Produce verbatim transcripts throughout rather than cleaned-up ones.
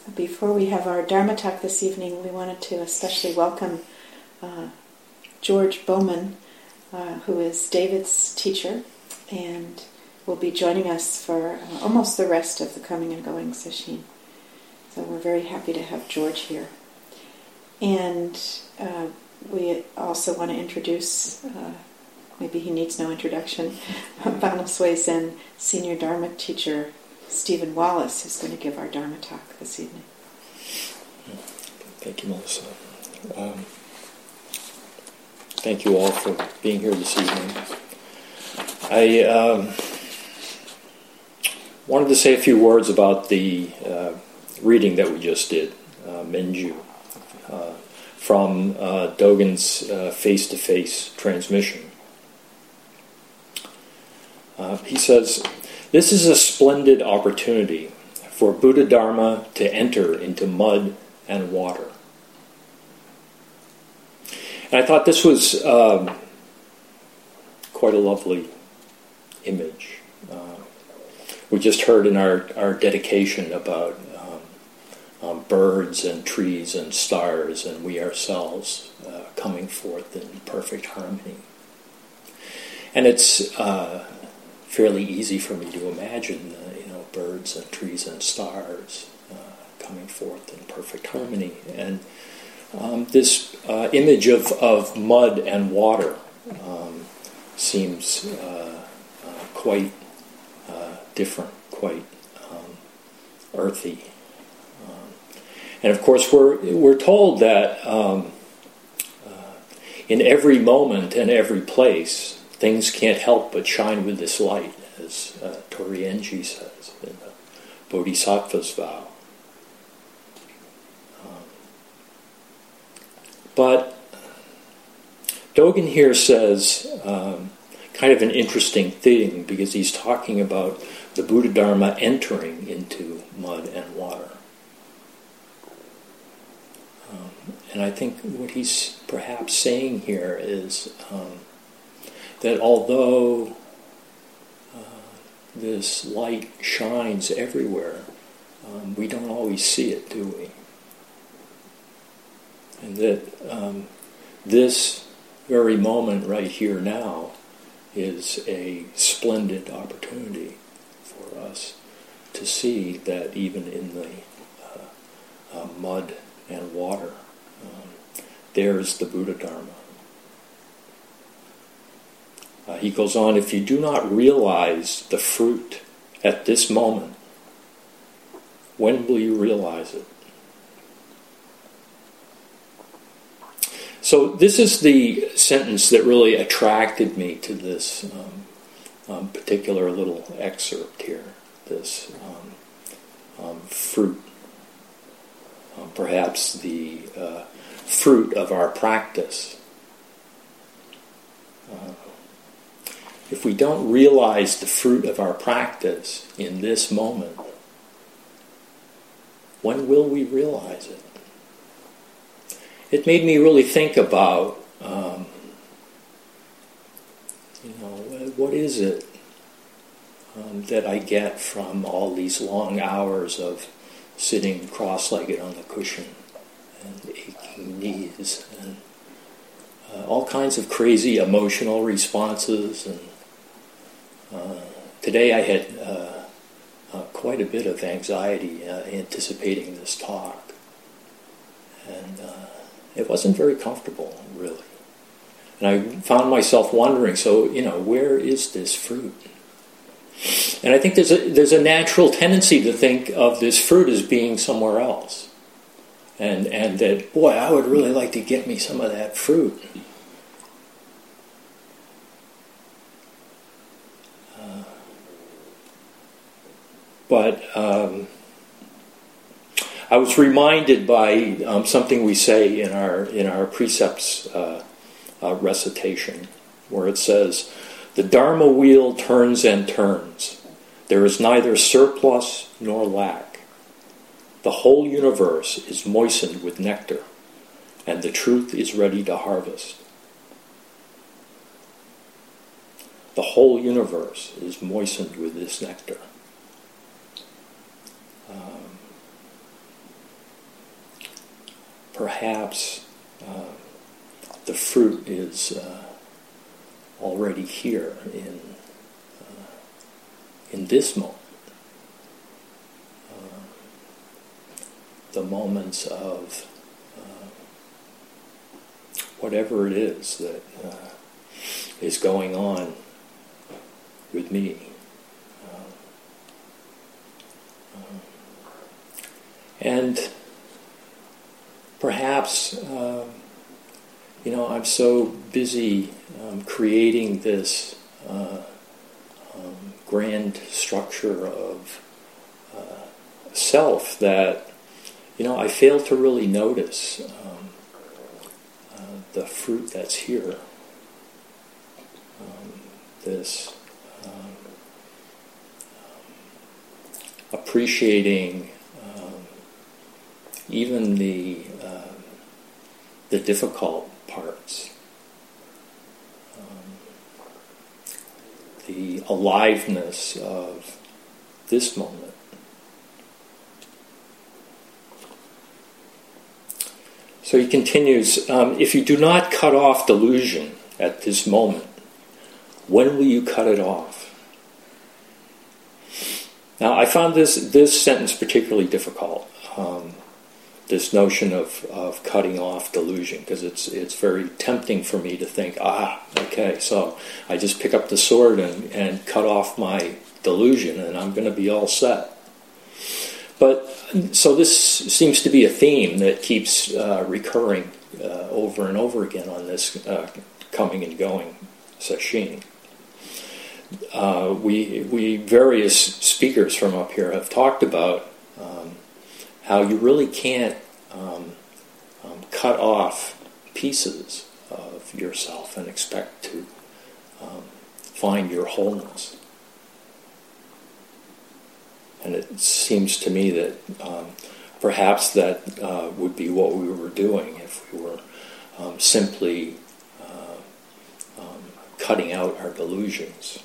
before we have our Dharma talk this evening, we wanted to especially welcome uh, George Bowman, uh, who is David's teacher, and will be joining us for uh, almost the rest of the coming and going session. So we're very happy to have George here. And uh, we also want to introduce, uh, maybe he needs no introduction, Boundless Way Zen Senior Dharma Teacher Stephen Wallace, who's going to give our Dharma talk this evening. Thank you, Melissa. Um, thank you all for being here this evening. I um, wanted to say a few words about the uh, reading that we just did, uh, Minju, uh, from uh, Dogen's uh, face-to-face transmission. Uh, he says, "This is a splendid opportunity for Buddha Dharma to enter into mud and water." And I thought this was um, quite a lovely image. Uh, we just heard in our, our dedication about um, um, birds and trees and stars and we ourselves uh, coming forth in perfect harmony. And it's uh, fairly easy for me to imagine, uh, you know, birds and trees and stars uh, coming forth in perfect harmony. And um, this uh, image of, of mud and water um, seems uh, uh, quite uh, different, quite um, earthy. Um, and of course, we're we're told that um, uh, in every moment and every place, things can't help but shine with this light, as uh, Torienji says in the Bodhisattva's vow. Um, but Dogen here says um, kind of an interesting thing, because he's talking about the Buddha Dharma entering into mud and water. Um, and I think what he's perhaps saying here is um, that although uh, this light shines everywhere, um, we don't always see it, do we? And that um, this very moment right here now is a splendid opportunity for us to see that even in the uh, uh, mud and water, um, there's the Buddha Dharma. Uh, he goes on, if you do not realize the fruit at this moment, when will you realize it? So this is the sentence that really attracted me to this um, um, particular little excerpt here, this um, um, fruit, um, perhaps the uh, fruit of our practice. Uh, If we don't realize the fruit of our practice in this moment, when will we realize it? It made me really think about, um, you know, what is it um, that I get from all these long hours of sitting cross-legged on the cushion and aching knees and uh, all kinds of crazy emotional responses. And Uh, today I had uh, uh, quite a bit of anxiety uh, anticipating this talk, and uh, it wasn't very comfortable, really. And I found myself wondering, so, you know, where is this fruit? And I think there's a, there's a natural tendency to think of this fruit as being somewhere else, and, and that, boy, I would really like to get me some of that fruit. But um, I was reminded by um, something we say in our in our precepts uh, uh, recitation, where it says, "The Dharma wheel turns and turns. There is neither surplus nor lack. The whole universe is moistened with nectar, and the truth is ready to harvest." The whole universe is moistened with this nectar. Um, perhaps uh, the fruit is uh, already here in uh, in this moment. Uh, the moments of uh, whatever it is that uh, is going on with me. Uh, uh, and perhaps, uh, you know, I'm so busy um, creating this uh, um, grand structure of uh, self that, you know, I fail to really notice um, uh, the fruit that's here. Um, this um, appreciating um, even the uh, the difficult parts, um, the aliveness of this moment. So he continues, um, if you do not cut off delusion at this moment, when will you cut it off? Now, I found this, this sentence particularly difficult. Um, this notion of, of cutting off delusion, because it's it's very tempting for me to think, ah, okay, so I just pick up the sword and, and cut off my delusion and I'm going to be all set. But, so this seems to be a theme that keeps uh, recurring uh, over and over again on this uh, coming and going sesshin. Uh, we, we, various speakers from up here have talked about um, how you really can't um, um, cut off pieces of yourself and expect to um, find your wholeness. And it seems to me that um, perhaps that uh, would be what we were doing if we were um, simply uh, um, cutting out our delusions.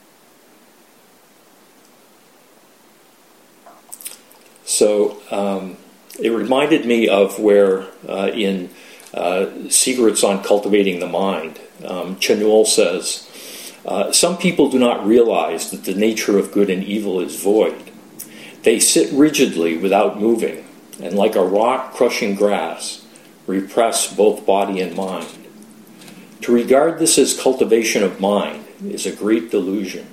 So um, it reminded me of where uh, in uh, Secrets on Cultivating the Mind, um, Chenul says, uh, some people do not realize that the nature of good and evil is void. They sit rigidly without moving, and like a rock crushing grass, repress both body and mind. To regard this as cultivation of mind is a great delusion.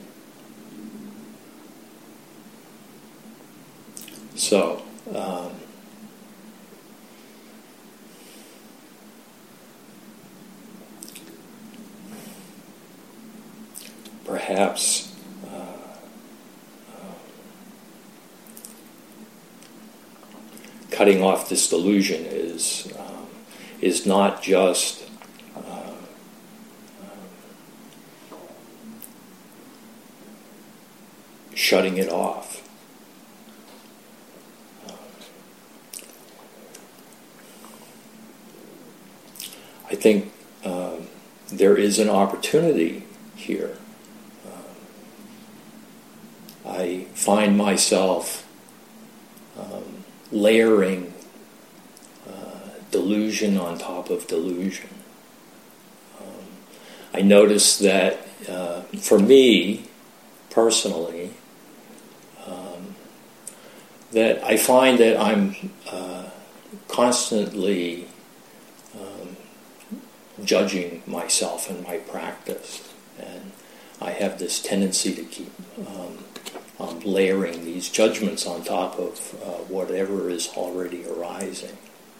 So, um, perhaps uh, uh, cutting off this delusion is um, is not just uh, um, shutting it off. I think um, there is an opportunity here. Um, I find myself um, layering uh, delusion on top of delusion. Um, I notice that uh, for me, personally, um, that I find that I'm uh, constantly judging myself and my practice, and I have this tendency to keep um, um, layering these judgments on top of uh, whatever is already arising.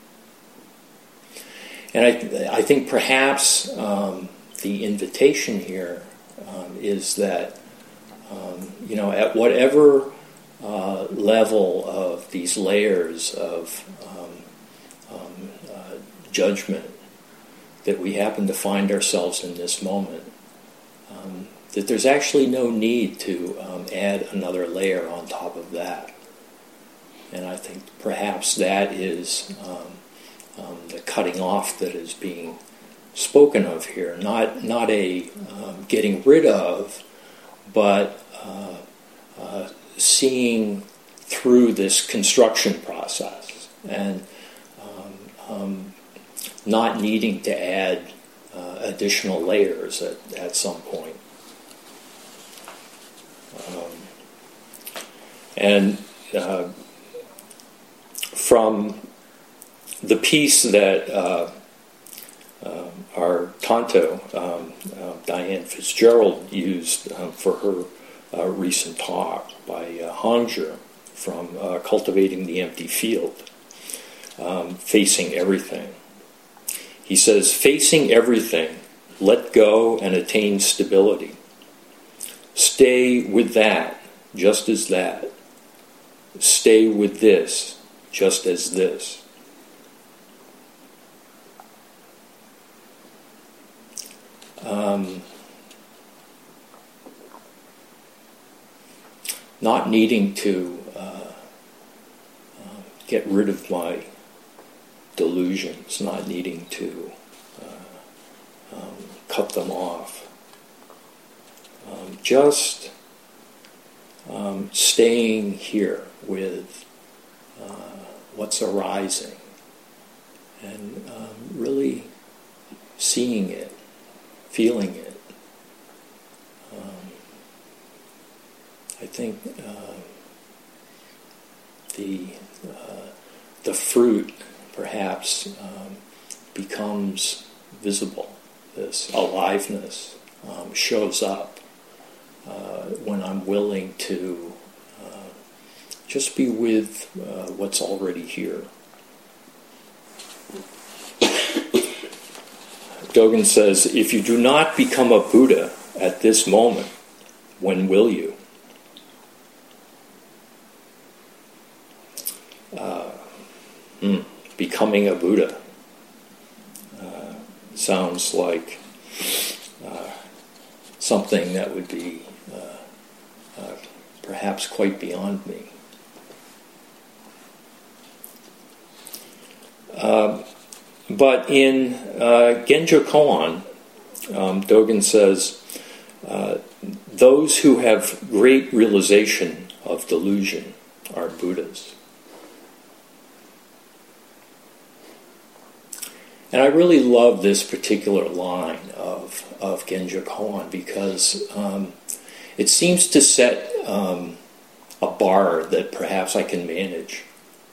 And I, I think perhaps um, the invitation here um, is that um, you know, at whatever uh, level of these layers of um, um, uh, judgment that we happen to find ourselves in this moment, um, that there's actually no need to um, add another layer on top of that. And I think perhaps that is um, um, the cutting off that is being spoken of here. Not not a um, getting rid of, but uh, uh, seeing through this construction process and um, um, not needing to add uh, additional layers at, at some point. Um, and uh, from the piece that uh, uh, our Tanto, um, uh, Diane Fitzgerald, used um, for her uh, recent talk by uh, Hongzhi from uh, Cultivating the Empty Field, um, Facing Everything. He says, facing everything, let go and attain stability. Stay with that, just as that. Stay with this, just as this. Um, not needing to uh, uh, get rid of my delusions, not needing to uh, um, cut them off. Um, just um, staying here with uh, what's arising and um, really seeing it, feeling it. Um, I think uh, the uh, the fruit perhaps um, becomes visible. This aliveness um, shows up uh, when I'm willing to uh, just be with uh, what's already here. Dogen says, if you do not become a Buddha at this moment, when will you? Uh, hmm. Becoming a Buddha uh, sounds like uh, something that would be uh, uh, perhaps quite beyond me. Uh, but in uh, Genjo Koan, um, Dogen says, uh, those who have great realization of delusion are Buddhas. And I really love this particular line of, of Genjo Koan because um, it seems to set um, a bar that perhaps I can manage.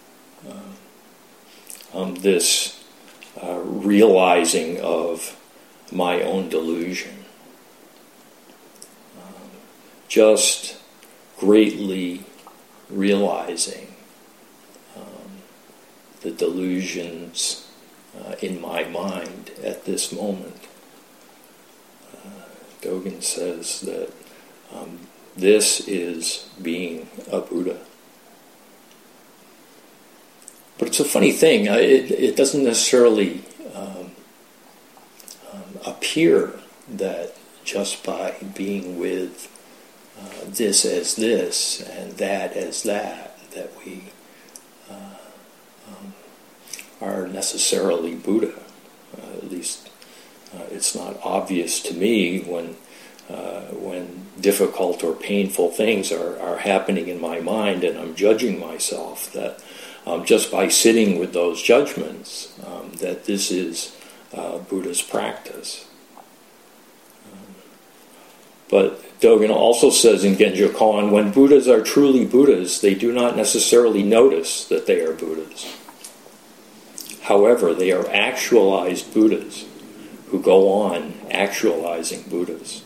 Uh, um, this uh, realizing of my own delusion. Um, just greatly realizing um, the delusions Uh, in my mind at this moment. Uh, Dogen says that um, this is being a Buddha. But it's a funny thing. Uh, it, it doesn't necessarily um, um, appear that just by being with uh, this as this and that as that, that we are necessarily Buddha. Uh, at least uh, it's not obvious to me when uh, when difficult or painful things are, are happening in my mind and I'm judging myself, that um, just by sitting with those judgments, um, that this is uh, Buddha's practice. Um, but Dogen also says in Genjo Koan, when Buddhas are truly Buddhas, they do not necessarily notice that they are Buddhas. However, they are actualized Buddhas who go on actualizing Buddhas.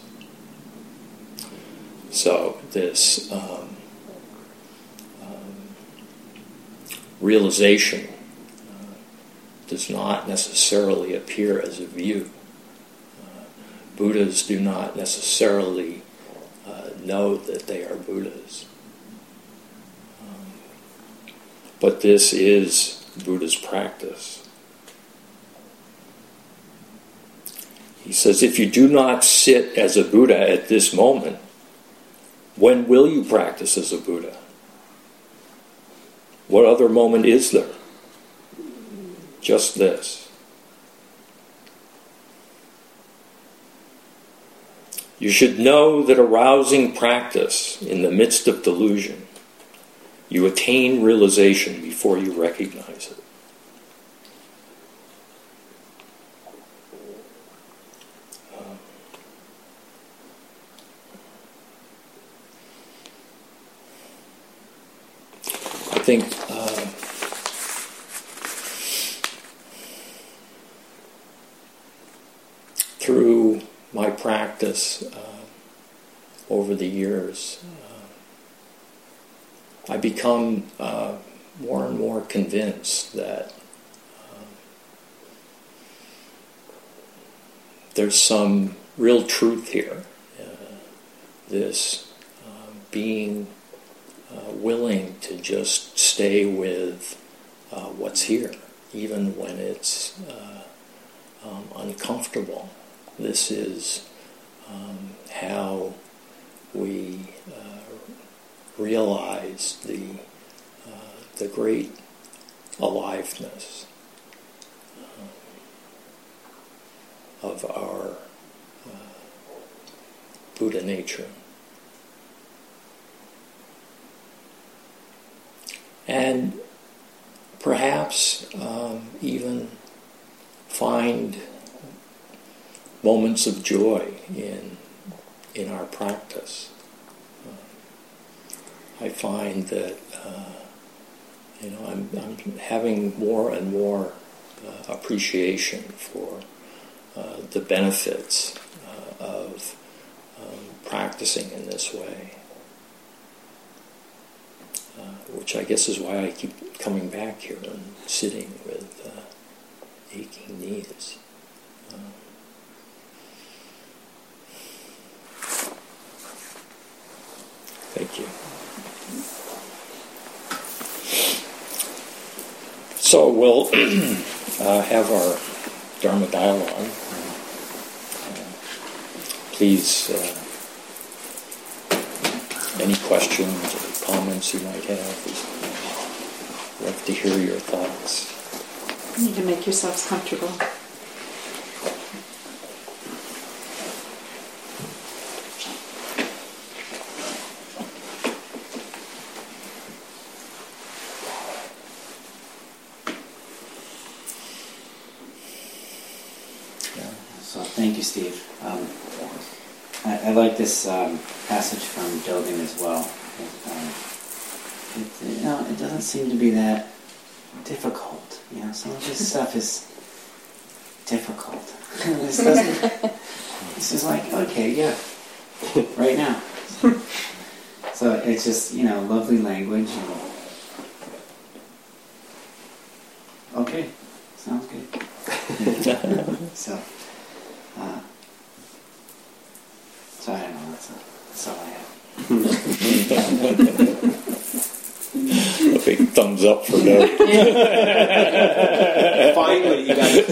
So this um, um, realization uh, does not necessarily appear as a view. Uh, Buddhas do not necessarily uh, know that they are Buddhas. Um, but this is Buddha's practice. He says, if you do not sit as a Buddha at this moment, when will you practice as a Buddha? What other moment is there? Just this. You should know that arousing practice in the midst of delusion, you attain realization before you recognize it. think uh, through my practice uh, over the years, uh, I become uh, more and more convinced that uh, there's some real truth here. Uh, this uh, being uh, willing to just stay with uh, what's here, even when it's uh, um, uncomfortable. This is um, how we uh, realize the uh, the great aliveness uh, of our uh, Buddha nature. And perhaps um, even find moments of joy in in our practice. Uh, I find that uh, you know I'm, I'm having more and more uh, appreciation for uh, the benefits uh, of um, practicing in this way, uh, which I guess is why I keep coming back here and sitting with uh, aching knees. Uh, Thank you. So we'll uh, have our Dharma dialogue. Uh, please, uh, any questions or comments you might have, we'd love to hear your thoughts. You can make yourselves comfortable. Thank you, Steve. Um, I, I like this um, passage from Dogen as well. It, um, it, you know, it doesn't seem to be that difficult. You know, some of this stuff is difficult. this doesn't. This is like, okay, yeah, right now. So it's just, you know, lovely language. And, okay, sounds good. so. Uh, so I don't know, that's, a, that's all I have. A big thumbs up for Doug. Finally, you got it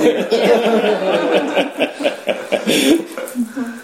clear.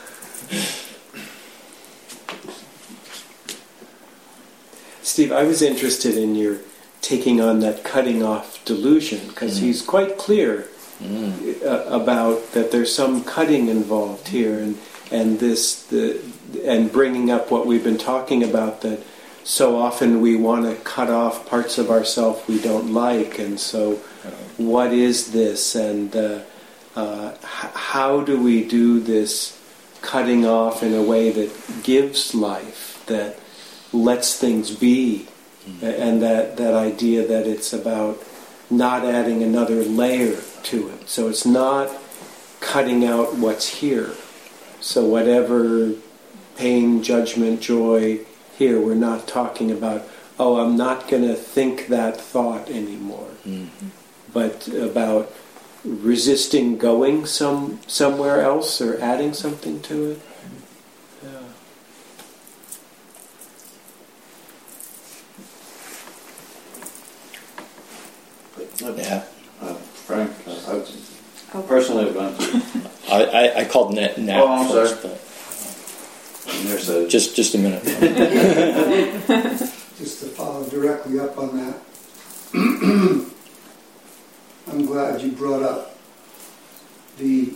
Steve, I was interested in your taking on that cutting off delusion, because mm. he's quite clear Mm. Uh, about that there's some cutting involved here, and and this the and bringing up what we've been talking about, that so often we want to cut off parts of ourselves we don't like, and so what is this, and uh, uh, h- how do we do this cutting off in a way that gives life, that lets things be, mm. and that that idea that it's about not adding another layer to it. So it's not cutting out what's here. So whatever pain, judgment, joy here, we're not talking about, oh, I'm not going to think that thought anymore. Mm-hmm. But about resisting going some somewhere else or adding something to it. Yeah. Yeah. Uh, Frank, uh, I, personally, I've gone through. I, I, I called Nat, Nat oh, I'm first, sorry. But, There's a, just just a minute. Just to follow directly up on that, I'm glad you brought up the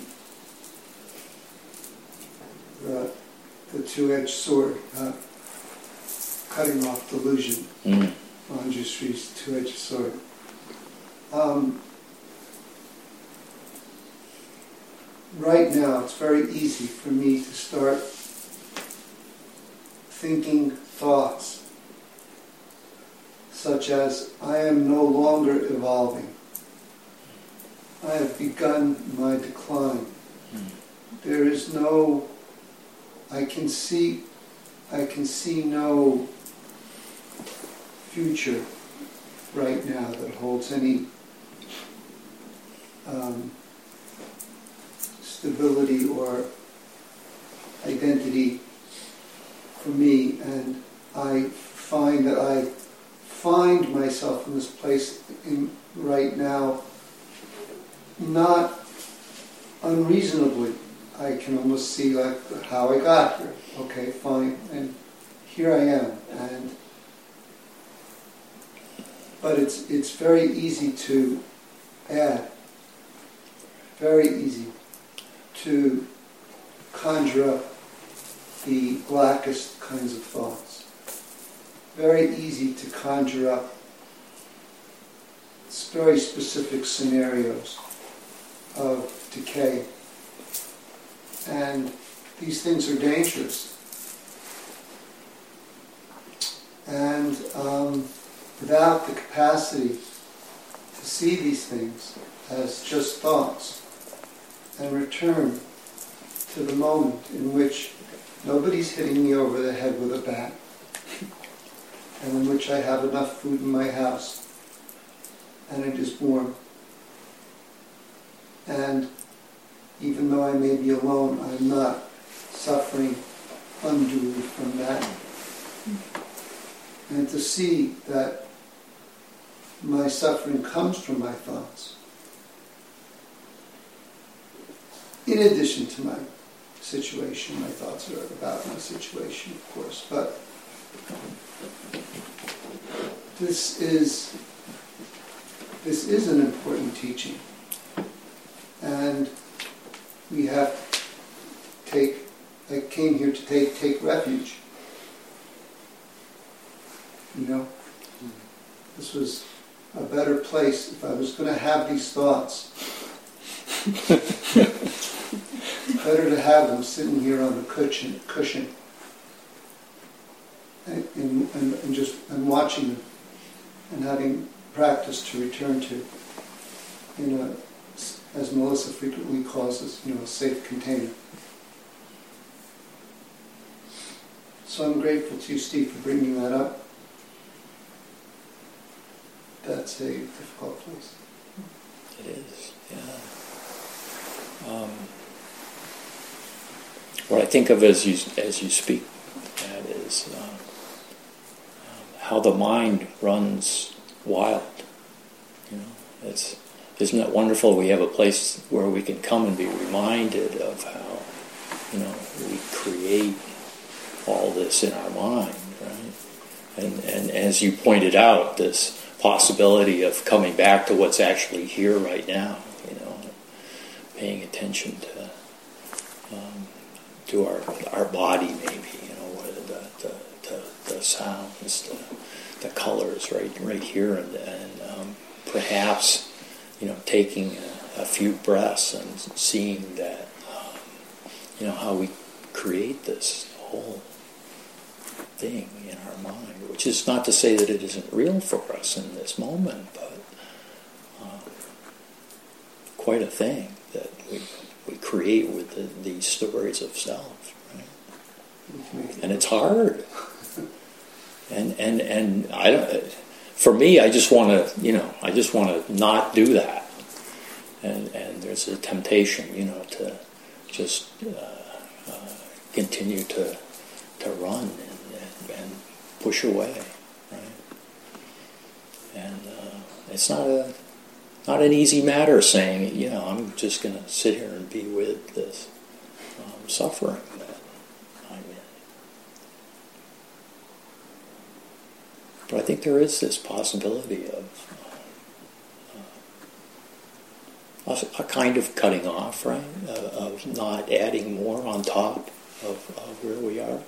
the, the two-edged sword, uh, cutting off delusion. Mm. Manjushri's two-edged sword. Um, right now, it's very easy for me to start thinking thoughts such as, I am no longer evolving. I have begun my decline. There is no, I can see, I can see no future right now that holds any um, stability or identity for me, and I find that I find myself in this place in, right now not unreasonably. I can almost see like how I got here. Okay, fine, and here I am. And but it's it's very easy to add, very easy to conjure up the blackest kinds of thoughts. Very easy to conjure up very specific scenarios of decay. And these things are dangerous. And um, without the capacity to see these things as just thoughts and return to the moment in which nobody's hitting me over the head with a bat, and in which I have enough food in my house, and it is warm. And even though I may be alone, I'm not suffering unduly from that. And to see that my suffering comes from my thoughts, in addition to my situation. My thoughts are about my situation, of course, but this is this is an important teaching, and we have to take. I came here to take take refuge. You know, this was a better place if I was going to have these thoughts. Better to have them sitting here on the cushion, cushion, and, and, and just and watching them, and having practice to return to in a, as Melissa frequently calls it, you know, a safe container. So I'm grateful to you, Steve, for bringing that up. That's a difficult place. It is, yeah. Um, what I think of as you as you speak, that is uh, um, how the mind runs wild. You know, it's isn't it wonderful? We have a place where we can come and be reminded of how, you know, we create all this in our mind, right? And and as you pointed out, this possibility of coming back to what's actually here right now, you know, paying attention to um, to our our body, maybe, you know, what are the the, the, the sounds, the, the colors, right right here, and, and um, perhaps, you know, taking a, a few breaths and seeing that, um, you know, how we create this whole thing in our mind, which is not to say that it isn't real for us in this moment, but uh, quite a thing that we we create with the, these stories of self, right? And it's hard. And and and I don't. For me, I just want to, you know, I just want to not do that. And and there's a temptation, you know, to just uh, uh, continue to to run. And push away, right? And uh, it's not a not an easy matter saying, you know, I'm just going to sit here and be with this um, suffering that I'm in. But I think there is this possibility of uh, a, a kind of cutting off, right? Uh, of not adding more on top of, of where we are.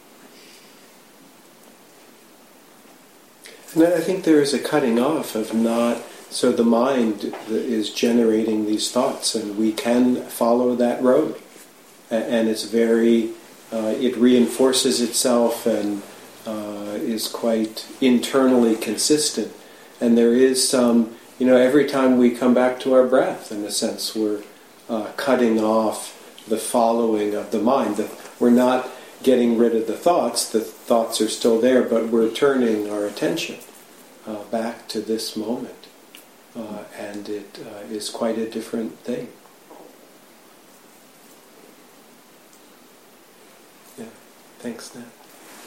And I think there is a cutting off of not, so the mind is generating these thoughts, and we can follow that road. And it's very, uh, it reinforces itself, and uh, is quite internally consistent. And there is some, you know, every time we come back to our breath, in a sense, we're uh, cutting off the following of the mind. The, we're not getting rid of the thoughts. The thoughts are still there, but we're turning our attention uh, back to this moment. Uh, and it uh, is quite a different thing. Yeah. Thanks, Nat.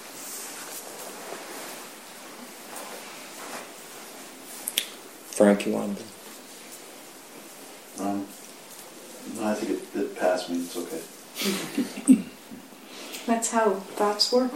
Frank, you want to? Um, no, I think it, it passed me. It's okay. That's how thoughts work.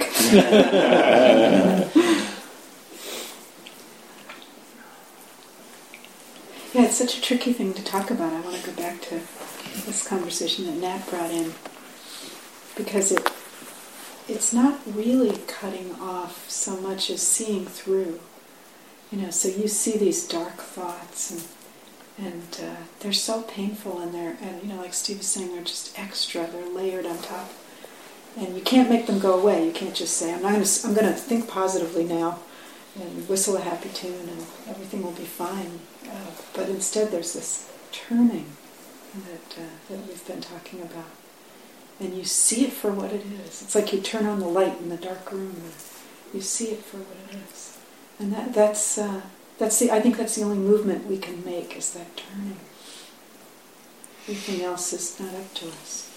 Yeah, it's such a tricky thing to talk about. I want to go back to this conversation that Nat brought in, because it it's not really cutting off so much as seeing through. You know, so you see these dark thoughts, and and uh, they're so painful, and they're, and you know, like Steve was saying, they're just extra. They're layered on top, and you can't make them go away. You can't just say, "I'm not going to. I'm going to think positively now, and whistle a happy tune, and everything will be fine." Uh, but instead, there's this turning that uh, that we've been talking about, and you see it for what it is. It's like you turn on the light in the dark room, and you see it for what it is. And that, that's uh, that's the. I think that's the only movement we can make, is that turning. Everything else is not up to us.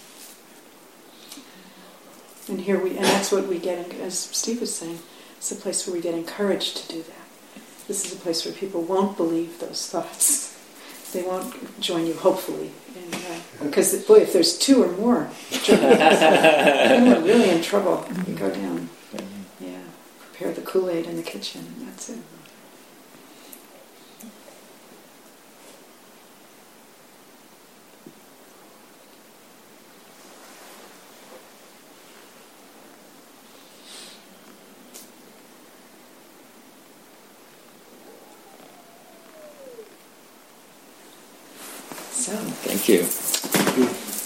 And here we, and that's what we get, as Steve was saying, it's a place where we get encouraged to do that. This is a place where people won't believe those thoughts. They won't join you, hopefully. Because, uh, boy, if there's two or more, then we're really in trouble. We go down. Yeah, prepare the Kool-Aid in the kitchen, and that's it. So, Thank you. Thank you.